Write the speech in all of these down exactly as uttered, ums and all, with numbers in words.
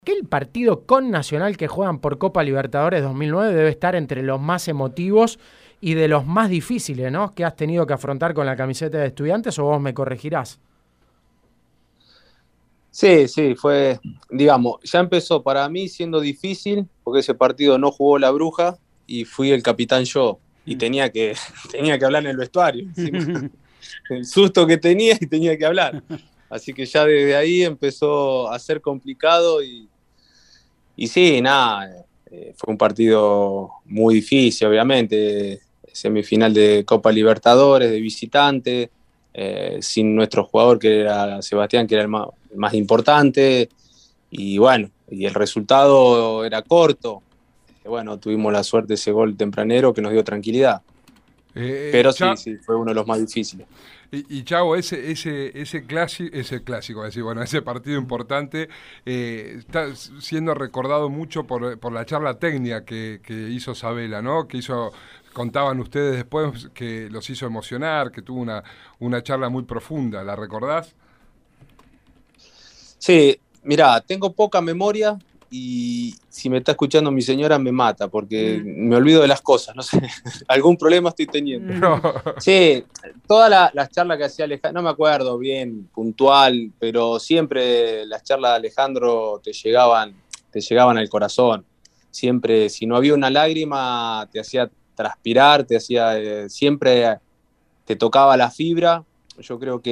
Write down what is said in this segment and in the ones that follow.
Aquel partido con Nacional que juegan por Copa Libertadores dos mil nueve debe estar entre los más emotivos y de los más difíciles, ¿no?, que has tenido que afrontar con la camiseta de Estudiantes, o vos me corregirás. Sí, sí, fue, digamos, ya empezó para mí siendo difícil, porque ese partido no jugó la Bruja y fui el capitán yo, y tenía que, tenía que hablar en el vestuario, encima. El susto que tenía y tenía que hablar. Así que ya desde ahí empezó a ser complicado y, y sí, nada, eh, fue un partido muy difícil, obviamente, semifinal de Copa Libertadores, de visitante, eh, sin nuestro jugador que era Sebastián, que era el más, el más importante, y bueno, y el resultado era corto. Eh, bueno, tuvimos la suerte de ese gol tempranero que nos dio tranquilidad. Eh, Pero sí, Cha sí, fue uno de los más difíciles. Y, y Chavo, ese, ese, ese, clásico, ese clásico, es decir, bueno, ese partido importante eh, está siendo recordado mucho por, por la charla técnica que, que hizo Sabela, ¿no? Que hizo, contaban ustedes después que los hizo emocionar, que tuvo una, una charla muy profunda, ¿la recordás? Sí, mirá, tengo poca memoria y si me está escuchando mi señora me mata porque mm. me olvido de las cosas, no sé, algún problema estoy teniendo. No. Sí, todas la, las charlas que hacía Alejandro, no me acuerdo bien, puntual, pero siempre las charlas de Alejandro te llegaban, te llegaban al corazón. Siempre, si no había una lágrima, te hacía transpirar, te hacía, eh, siempre te tocaba la fibra. Yo creo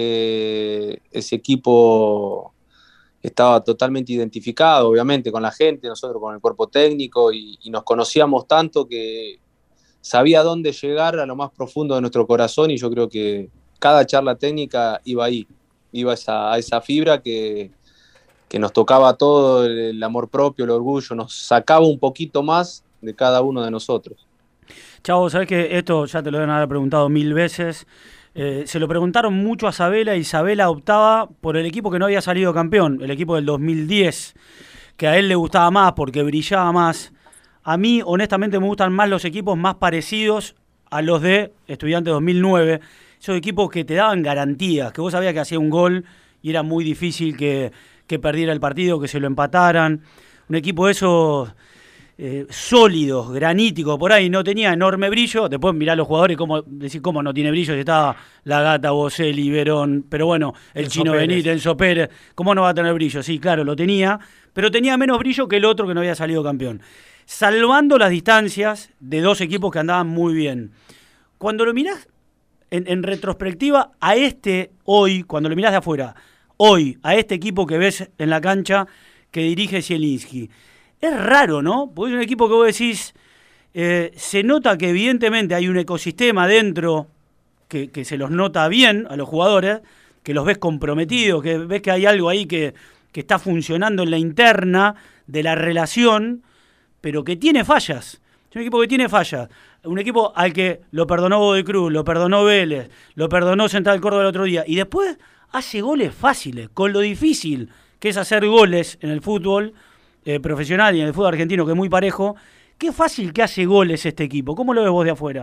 que ese equipo estaba totalmente identificado, obviamente, con la gente, nosotros con el cuerpo técnico, y, y nos conocíamos tanto que sabía dónde llegar a lo más profundo de nuestro corazón, y yo creo que cada charla técnica iba ahí, iba a esa, a esa fibra que, que nos tocaba todo, el amor propio, el orgullo, nos sacaba un poquito más de cada uno de nosotros. Chavo, sabés que esto ya te lo deben haber preguntado mil veces. Eh, se lo preguntaron mucho a Sabela y Sabela optaba por el equipo que no había salido campeón, el equipo del dos mil diez, que a él le gustaba más porque brillaba más. A mí, honestamente, me gustan más los equipos más parecidos a los de Estudiantes dos mil nueve. Esos equipos que te daban garantías, que vos sabías que hacía un gol y era muy difícil que, que perdiera el partido, que se lo empataran. Un equipo de esos... Eh, sólidos, graníticos, por ahí no tenía enorme brillo. Después mirá los jugadores, cómo decir cómo no tiene brillo si estaba La Gata, Boselli, Verón, pero bueno, el Enzo Chino Benítez, Enzo Pérez, ¿cómo no va a tener brillo? Sí, claro, lo tenía, pero tenía menos brillo que el otro que no había salido campeón. Salvando las distancias de dos equipos que andaban muy bien. Cuando lo mirás en, en retrospectiva a este hoy, cuando lo mirás de afuera, hoy, a este equipo que ves en la cancha que dirige Zielinski, es raro, ¿no? Porque es un equipo que vos decís, eh, se nota que evidentemente hay un ecosistema dentro que, que se los nota bien a los jugadores, que los ves comprometidos, que ves que hay algo ahí que, que está funcionando en la interna de la relación, pero que tiene fallas. Es un equipo que tiene fallas. Un equipo al que lo perdonó Godoy Cruz, lo perdonó Vélez, lo perdonó Central Córdoba el otro día, y después hace goles fáciles, con lo difícil que es hacer goles en el fútbol Eh, profesional y en el fútbol argentino, que es muy parejo. Qué fácil que hace goles este equipo. ¿Cómo lo ves vos de afuera?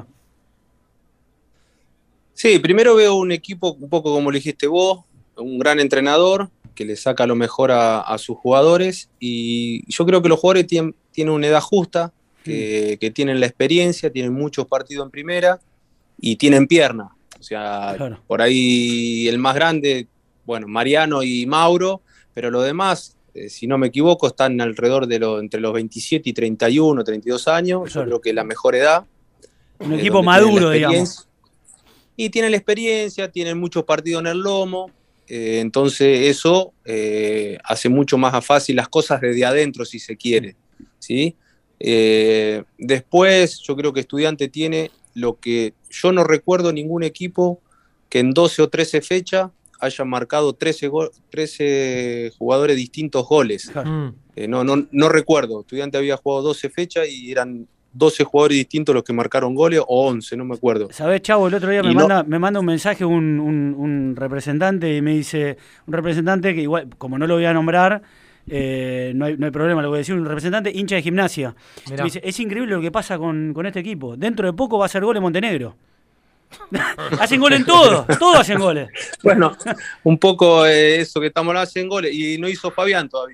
Sí, primero veo un equipo un poco como lo dijiste vos, un gran entrenador que le saca lo mejor a, a sus jugadores, y yo creo que los jugadores tienen, tienen una edad justa, que, mm. que tienen la experiencia, tienen muchos partidos en primera y tienen pierna. O sea, claro, por ahí el más grande, bueno, Mariano y Mauro, pero los demás, si no me equivoco, están alrededor de lo, entre los veintisiete y treinta y uno, treinta y dos años. Yo claro. creo que es la mejor edad. Un eh, equipo maduro, digamos. Y tienen la experiencia, tienen muchos partidos en el lomo. Eh, entonces eso eh, hace mucho más fácil las cosas desde adentro, si se quiere. ¿Sí? Eh, después, yo creo que Estudiante tiene lo que yo no recuerdo ningún equipo que en doce o trece fechas hayan marcado trece, go- trece jugadores distintos goles. Mm. Eh, no, no, no recuerdo. Estudiante había jugado doce fechas y eran doce jugadores distintos los que marcaron goles, o once, no me acuerdo. ¿Sabés, Chavo? El otro día me manda, no... me manda un mensaje un, un, un representante y me dice, un representante que igual, como no lo voy a nombrar, eh, no, hay, no hay problema, lo voy a decir, un representante hincha de Gimnasia. Me dice, es increíble lo que pasa con, con este equipo. Dentro de poco va a hacer gol en Montenegro. Hacen goles en todo, todos hacen goles. Bueno, un poco eh, eso que estamos hablando, hacen goles, y no hizo Fabián todavía.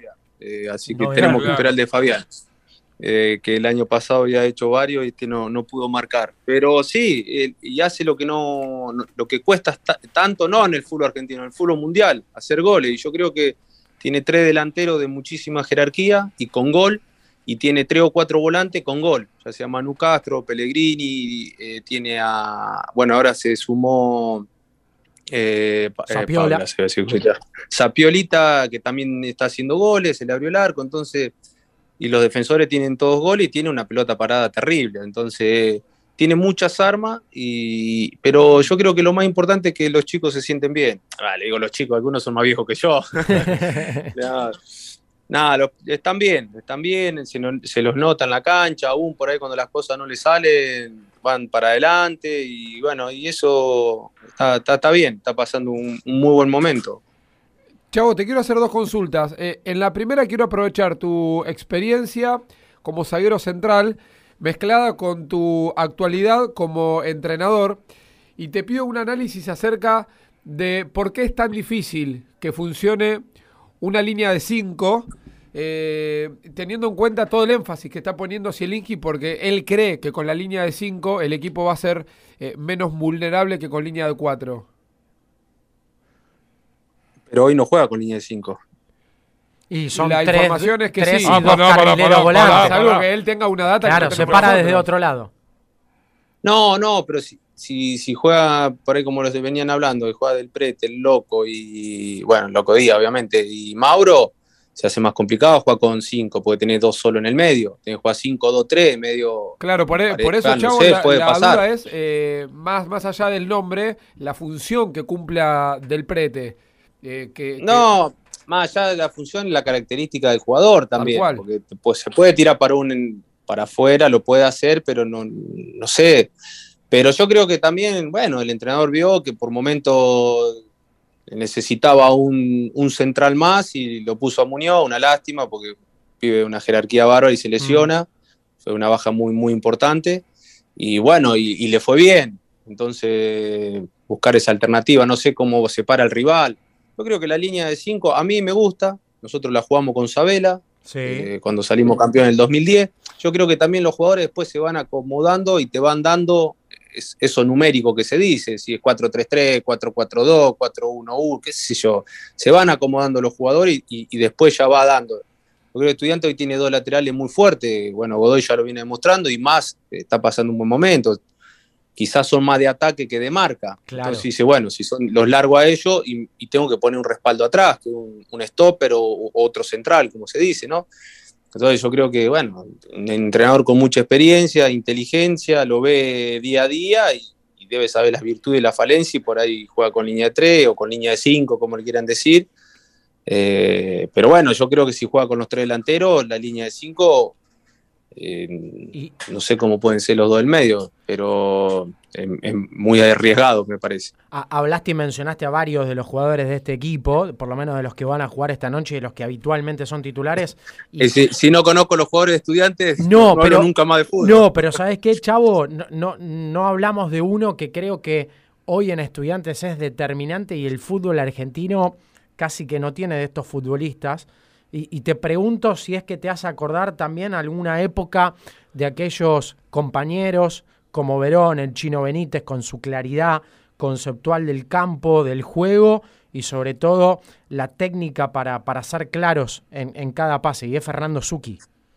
eh, así que No, tenemos claro. que esperar el de Fabián, eh, que el año pasado había hecho varios y este no, no pudo marcar. Pero sí, eh, y hace lo que no, no- lo que cuesta ta- tanto, no en el fútbol argentino, en el fútbol mundial, hacer goles. Y yo creo que tiene tres delanteros de muchísima jerarquía y con gol, y tiene tres o cuatro volantes con gol, ya sea Manu Castro, Pellegrini, eh, tiene a, bueno, ahora se sumó eh, Pa- eh, Sapiola. Paula, se iba a decir ahorita. Sapiolita, que también está haciendo goles, se le abrió el arco, entonces, y los defensores tienen todos goles y tiene una pelota parada terrible, entonces tiene muchas armas, y, pero yo creo que lo más importante es que los chicos se sienten bien. Ah, le digo los chicos, algunos son más viejos que yo. No, nada, lo- están bien, están bien, se, no- se los nota en la cancha, aún por ahí cuando las cosas no les salen, van para adelante, y bueno, y eso está, está, está bien, está pasando un, un muy buen momento. Chavo, te quiero hacer dos consultas. Eh, en la primera quiero aprovechar tu experiencia como zaguero central mezclada con tu actualidad como entrenador y te pido un análisis acerca de por qué es tan difícil que funcione una línea de cinco, eh, teniendo en cuenta todo el énfasis que está poniendo Zielinski, porque él cree que con la línea de cinco el equipo va a ser eh, menos vulnerable que con línea de cuatro. Pero hoy no juega con línea de cinco. Y son La tres, información es que tres sí. y Ah, dos pará, pará, carrileros pará, volantes. pará, Salvo pará. que él tenga una data que Claro, no se tenemos para nosotros. desde otro lado. No, no, pero si, si, si juega por ahí como los venían hablando, que juega Del Prete, el Loco y, bueno, el Loco Díaz, obviamente, y Mauro, se hace más complicado jugar con cinco, porque tenés dos solo en el medio, tenés que jugar cinco, dos, tres, medio. Claro, por, e- por eso, pareja, no Chavo, sé, la, puede la pasar. duda es, eh, más, más allá del nombre, la función que cumpla Del Prete. Eh, que, que- No, más allá de la función y la característica del jugador también, cual. porque te- pues, se puede tirar para un para afuera, lo puede hacer, pero no, no sé. Pero yo creo que también, bueno, el entrenador vio que por momentos necesitaba un, un central más y lo puso a Muñoz, una lástima, porque vive una jerarquía bárbara y se lesiona. Fue una baja muy, muy importante. Y bueno, y, y le fue bien. Entonces, buscar esa alternativa, no sé cómo se para el rival. Yo creo que la línea de cinco a mí me gusta. Nosotros la jugamos con Sabela, Sí. eh, cuando salimos campeón en el dos mil diez. Yo creo que también los jugadores después se van acomodando y te van dando es- eso numérico que se dice, si es cuatro tres tres, cuatro cuatro dos, cuatro uno uno, qué sé yo. Se van acomodando los jugadores y, y- y después ya va dando. Yo creo que el Estudiante hoy tiene dos laterales muy fuertes. Bueno, Godoy ya lo viene demostrando y más, eh, está pasando un buen momento. Quizás son más de ataque que de marca. Claro. Entonces dice, bueno, si son los largo a ellos y, y tengo que poner un respaldo atrás, que un, un stopper o, o otro central, como se dice, ¿no? Entonces yo creo que, bueno, un entrenador con mucha experiencia, inteligencia, lo ve día a día y, y debe saber las virtudes y las falencias, y por ahí juega con línea de tres o con línea de cinco, como le quieran decir. Eh, pero bueno, yo creo que si juega con los tres delanteros, la línea de cinco, eh, Y- no sé cómo pueden ser los dos del medio, pero es, es muy arriesgado, me parece. A- hablaste y mencionaste a varios de los jugadores de este equipo, por lo menos de los que van a jugar esta noche y de los que habitualmente son titulares. Y- Eh, si, si no conozco los jugadores de Estudiantes, No, no, hablo pero- nunca más de fútbol. No, pero ¿sabes qué, Chavo? No, no, no hablamos de uno que creo que hoy en Estudiantes es determinante y el fútbol argentino casi que no tiene de estos futbolistas. Y, y te pregunto si es que te hace acordar también alguna época de aquellos compañeros como Verón, el Chino Benítez, con su claridad conceptual del campo, del juego y sobre todo la técnica para, para ser claros en, en cada pase. Y es Fernando Zucchi.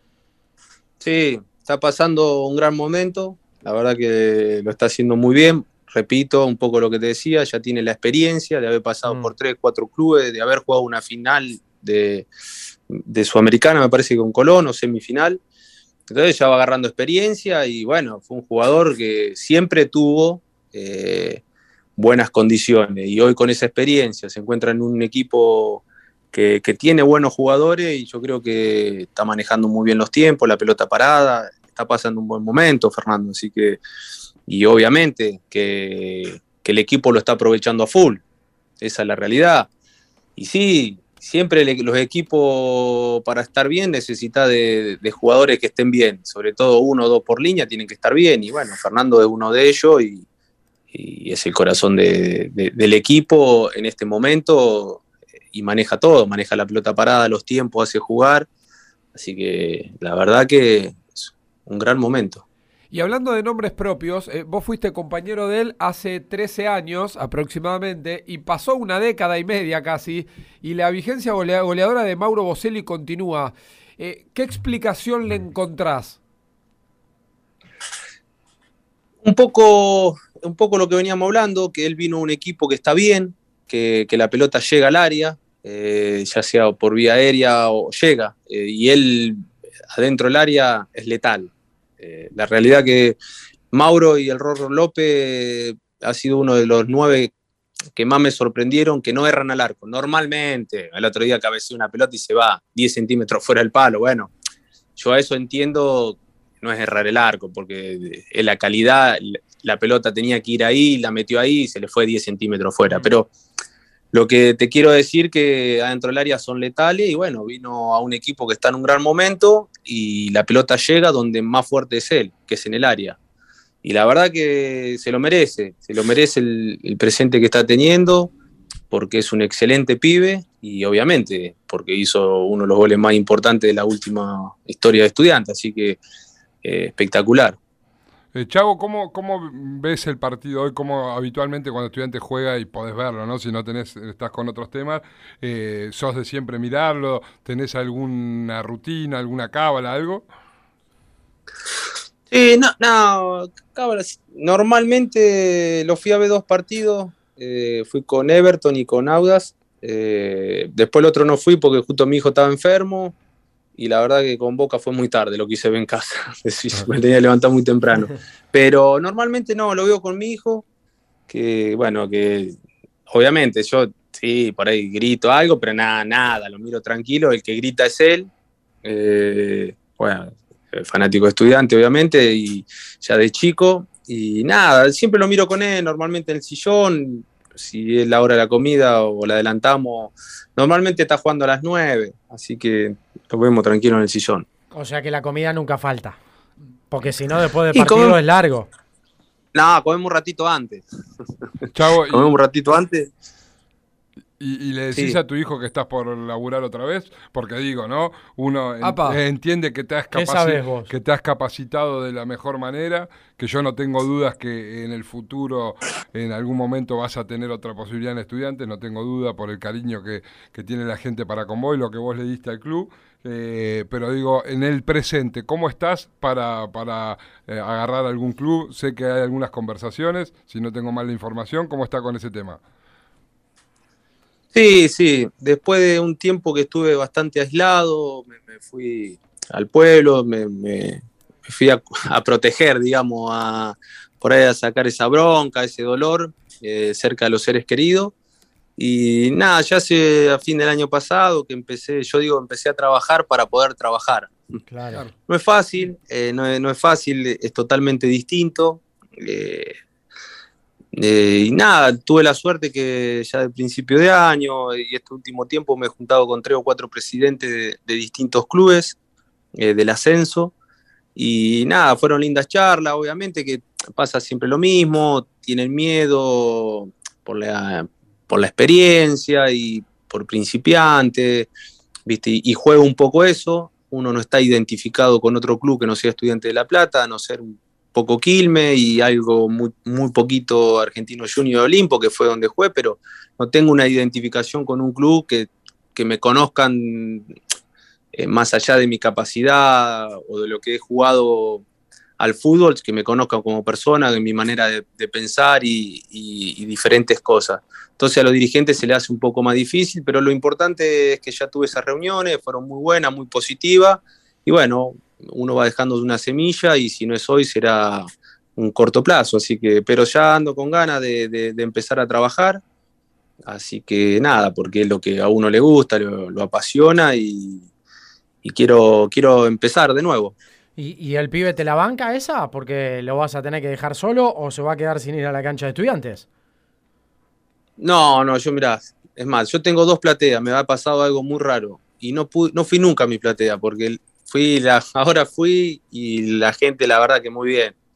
Sí, está pasando un gran momento, la verdad que lo está haciendo muy bien. Repito un poco lo que te decía, ya tiene la experiencia de haber pasado Mm. por tres, cuatro clubes, de haber jugado una final de, de Sudamericana, me parece que con Colón, o semifinal. Entonces ya va agarrando experiencia y bueno, fue un jugador que siempre tuvo eh, buenas condiciones y hoy con esa experiencia se encuentra en un equipo que, que tiene buenos jugadores y yo creo que está manejando muy bien los tiempos, la pelota parada, está pasando un buen momento Fernando, así que, y obviamente que, que el equipo lo está aprovechando a full, esa es la realidad. Y sí, siempre le, los equipos para estar bien necesitan de, de jugadores que estén bien, sobre todo uno o dos por línea tienen que estar bien, y bueno, Fernando es uno de ellos y, y es el corazón de, de, del equipo en este momento, y maneja todo, maneja la pelota parada, los tiempos, hace jugar, así que la verdad que es un gran momento. Y hablando de nombres propios, eh, vos fuiste compañero de él hace trece años aproximadamente y pasó una década y media casi y la vigencia golea- goleadora de Mauro Boselli continúa. Eh, ¿Qué explicación le encontrás? Un poco, un poco lo que veníamos hablando, que él vino a un equipo que está bien, que, que la pelota llega al área, eh, ya sea por vía aérea o llega, eh, y él adentro del área es letal. Eh, la realidad que Mauro y el Rorro López ha sido uno de los nueve que más me sorprendieron, que no erran al arco. Normalmente, el otro día cabeceó una pelota y se va diez centímetros fuera del palo. Bueno, yo a eso entiendo, no es errar el arco, porque en la calidad, la pelota tenía que ir ahí, la metió ahí y se le fue diez centímetros fuera. Pero lo que te quiero decir que adentro del área son letales y bueno, vino a un equipo que está en un gran momento y la pelota llega donde más fuerte es él, que es en el área. Y la verdad que se lo merece, se lo merece el, el presente que está teniendo, porque es un excelente pibe y obviamente porque hizo uno de los goles más importantes de la última historia de Estudiantes, así que eh, espectacular. Eh, Chavo, ¿cómo, ¿cómo ves el partido hoy? ¿Cómo habitualmente cuando Estudiantes juega, y podés verlo, ¿no? Si no tenés, estás con otros temas, eh, ¿sos de siempre mirarlo? ¿Tenés alguna rutina, alguna cábala, algo? Sí, no, no, cábalas. Normalmente lo fui a ver dos partidos, eh, fui con Everton y con Audax, eh, después el otro no fui porque justo mi hijo estaba enfermo, y la verdad que con Boca fue muy tarde lo que hice ver en casa, me tenía que levantar muy temprano, pero normalmente no, lo veo con mi hijo, que bueno, que obviamente yo sí, por ahí grito algo, pero nada, nada, lo miro tranquilo, el que grita es él, eh, bueno, fanático de Estudiante obviamente, y ya de chico, y nada, siempre lo miro con él, normalmente en el sillón, si es la hora de la comida o la adelantamos, normalmente está jugando a las nueve, así que lo vemos tranquilo en el sillón. O sea que la comida nunca falta, porque si no después del Y partido comemos, es largo. No, comemos un ratito antes. Chavo, comemos y, un ratito antes. Y, y le decís Sí. a tu hijo que estás por laburar otra vez, porque digo, ¿no? Uno en- entiende que te, has ¿Qué capaci- sabés vos? que te has capacitado de la mejor manera, que yo no tengo dudas que en el futuro, en algún momento vas a tener otra posibilidad en Estudiantes, no tengo duda por el cariño que, que tiene la gente para con vos y lo que vos le diste al club. Eh, pero digo, en el presente, ¿cómo estás para, para eh, agarrar algún club? Sé que hay algunas conversaciones, si no tengo mal la información, ¿cómo está con ese tema? Sí, sí, después de un tiempo que estuve bastante aislado, me, me fui al pueblo, me, me- me fui a, a proteger, digamos, a, por ahí a sacar esa bronca, ese dolor, eh, cerca de los seres queridos. Y nada, ya hace a fin del año pasado que empecé, yo digo, empecé a trabajar para poder trabajar. Claro. No es fácil, eh, no, es, no es fácil, es totalmente distinto. eh, eh, y nada, tuve la suerte que ya del principio de año y este último tiempo me he juntado con tres o cuatro presidentes de, de distintos clubes eh, del ascenso. Y nada, fueron lindas charlas, obviamente que pasa siempre lo mismo, tienen miedo por la, por la experiencia y por principiante, ¿viste? Y, y juega un poco eso, uno no está identificado con otro club que no sea Estudiante de La Plata, a no ser un poco Quilmes y algo muy, muy poquito Argentino Junior Olimpo, que fue donde jugué, pero no tengo una identificación con un club que, que me conozcan eh, más allá de mi capacidad o de lo que he jugado al fútbol, que me conozcan como persona, de mi manera de, de pensar y, y, y diferentes cosas. Entonces a los dirigentes se les hace un poco más difícil, pero lo importante es que ya tuve esas reuniones, fueron muy buenas, muy positivas, y bueno, uno va dejando una semilla y si no es hoy será un corto plazo, así que, pero ya ando con ganas de, de, de empezar a trabajar, así que nada, porque es lo que a uno le gusta, lo, lo apasiona y, y quiero, quiero empezar de nuevo. ¿Y, ¿Y el pibe te la banca esa? ¿Porque lo vas a tener que dejar solo o se va a quedar sin ir a la cancha de Estudiantes? No, no, yo mirá, es más, yo tengo dos plateas, me ha pasado algo muy raro y no, pude, no fui nunca a mi platea porque fui la, ahora fui y la gente la verdad que muy bien.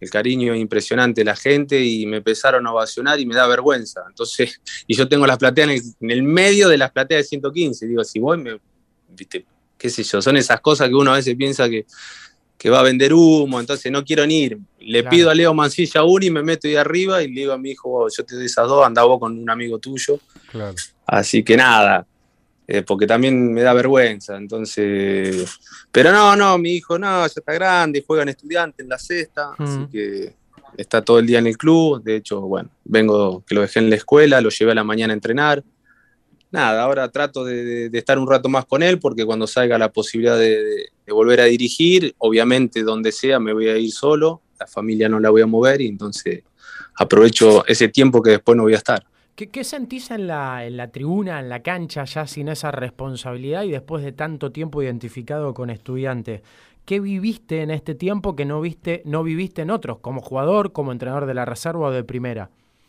el cariño es impresionante de la gente y me empezaron a ovacionar y me da vergüenza. Entonces, y yo tengo las plateas en el, en el medio de las plateas de ciento quince. Digo, si voy, me, viste, qué sé yo, son esas cosas que uno a veces piensa que, que va a vender humo, entonces no quiero ni ir. Le claro. pido a Leo Mancilla uno y me meto ahí arriba y le digo a mi hijo, oh, yo te doy esas dos, anda vos con un amigo tuyo. Claro. Así que nada, eh, porque también me da vergüenza, entonces... Pero no, no, mi hijo no, ya está grande, juega en Estudiante en la sexta, mm. así que está todo el día en el club. De hecho, bueno, vengo, que lo dejé en la escuela, lo llevé a la mañana a entrenar. Nada, ahora trato de, de, de estar un rato más con él, porque cuando salga la posibilidad de, de, de volver a dirigir, obviamente donde sea me voy a ir solo, la familia no la voy a mover, y entonces aprovecho ese tiempo que después no voy a estar. ¿Qué, qué sentís en la, en la tribuna, en la cancha, ya sin esa responsabilidad y después de tanto tiempo identificado con Estudiantes? ¿Qué viviste en este tiempo que no viste, no viviste en otros, como jugador, como entrenador de la reserva o de primera?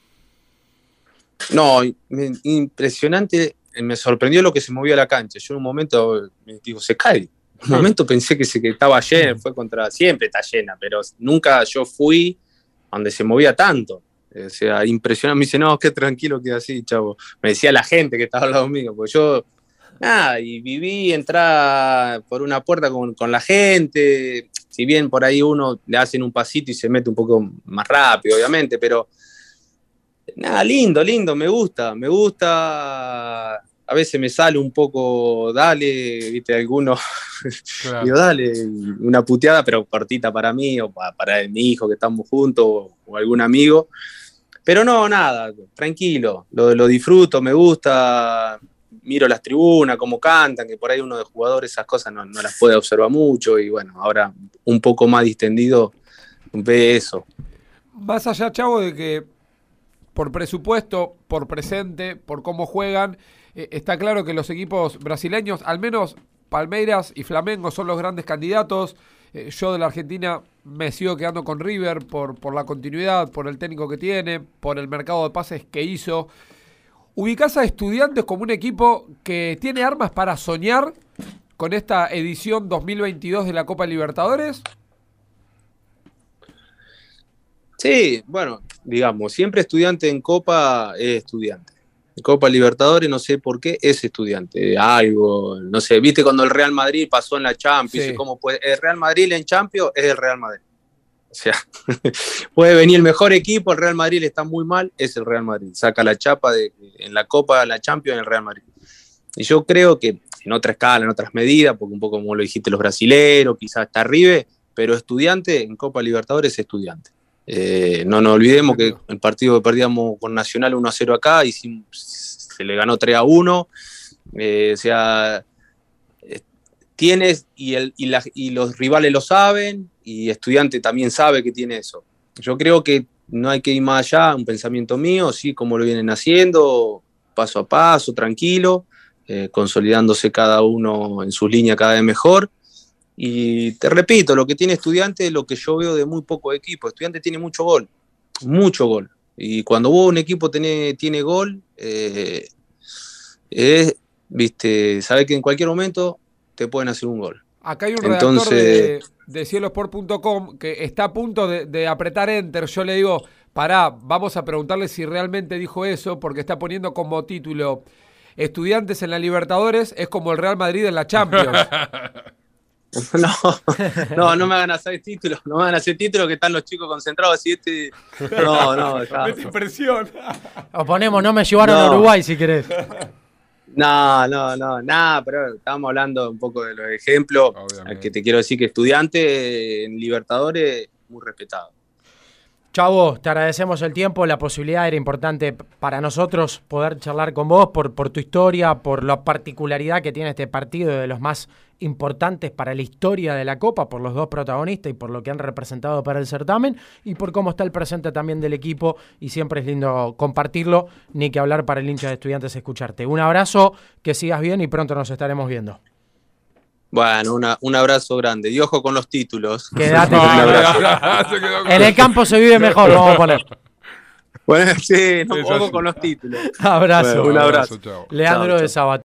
No, me, impresionante, me sorprendió lo que se movía la cancha. Yo en un momento, digo, se cae. En un momento pensé que, se, que estaba llena, fue contra, siempre está llena, pero nunca yo fui donde se movía tanto. O sea, impresionante. Me dice, no, qué tranquilo que así, chavo. Me decía la gente que estaba al lado mío, porque yo, nada, y viví, entrar por una puerta con, con la gente. Si bien por ahí uno le hacen un pasito y se mete un poco más rápido, obviamente, pero nada, lindo, lindo, me gusta, me gusta. A veces me sale un poco, dale, viste, algunos, claro. Digo, dale, una puteada, pero cortita para mí, o para, para mi hijo que estamos juntos, o, o algún amigo. Pero no, nada, tranquilo, lo, lo disfruto, me gusta, miro las tribunas, cómo cantan, que por ahí uno de jugadores esas cosas no, no las puede observar mucho, y bueno, ahora un poco más distendido, ve eso. Más allá, Chavo, de que por presupuesto, por presente, por cómo juegan, eh, está claro que los equipos brasileños, al menos Palmeiras y Flamengo, son los grandes candidatos. Eh, yo de la Argentina me sigo quedando con River por, por la continuidad, por el técnico que tiene, por el mercado de pases que hizo. ¿Ubicás a Estudiantes como un equipo que tiene armas para soñar con esta edición dos mil veintidós de la Copa Libertadores? Sí, bueno, digamos, siempre Estudiante en Copa es Estudiante. En Copa Libertadores no sé por qué es Estudiante. Algo, no sé, viste cuando el Real Madrid pasó en la Champions, sí. ¿Cómo puede? El Real Madrid en Champions es el Real Madrid. O sea, puede venir el mejor equipo, el Real Madrid está muy mal, es el Real Madrid. Saca la chapa de, en la Copa, la Champions en el Real Madrid. Y yo creo que en otra escala, en otras medidas, porque un poco como lo dijiste los brasileros, quizás hasta River, pero Estudiante en Copa Libertadores es Estudiante. Eh, no nos olvidemos que el partido que perdíamos con Nacional uno a cero acá y se le ganó tres a uno, eh, o sea, eh, tienes y, el, y, la, y los rivales lo saben y Estudiante también sabe que tiene eso. Yo creo que no hay que ir más allá, un pensamiento mío, sí, como lo vienen haciendo, paso a paso, tranquilo, eh, consolidándose cada uno en sus líneas cada vez mejor. Y te repito, lo que tiene Estudiante es lo que yo veo de muy poco equipo. Estudiante tiene mucho gol, mucho gol. Y cuando vos un equipo tiene, tiene gol, eh, es, viste, sabés que en cualquier momento te pueden hacer un gol. Acá hay un Entonces, redactor de, de cielosport punto com que está a punto de, de apretar enter. Yo le digo, pará, vamos a preguntarle si realmente dijo eso, porque está poniendo como título: Estudiantes en la Libertadores es como el Real Madrid en la Champions. No, no, no me hagan hacer títulos, no me hagan hacer títulos que están los chicos concentrados así, este, no, no, dejá. Es impresión. O ponemos, no me llevaron no. a Uruguay si querés. No, no, no, nada, pero estábamos hablando un poco de los ejemplos, al que te quiero decir que Estudiante en Libertadores muy respetado. Chavo, te agradecemos el tiempo, la posibilidad era importante para nosotros poder charlar con vos por, por tu historia, por la particularidad que tiene este partido, de los más importantes para la historia de la Copa, por los dos protagonistas y por lo que han representado para el certamen y por cómo está el presente también del equipo, y siempre es lindo compartirlo, ni que hablar para el hincha de Estudiantes escucharte. Un abrazo, que sigas bien y pronto nos estaremos viendo. Bueno, una, un abrazo grande. Y ojo con los títulos. Quédate. No, un abrazo. En el campo se vive mejor, vamos a poner. Bueno, sí, no, ojo con los títulos. Abrazo. Bueno, un abrazo. Leandro chao, de Sabater.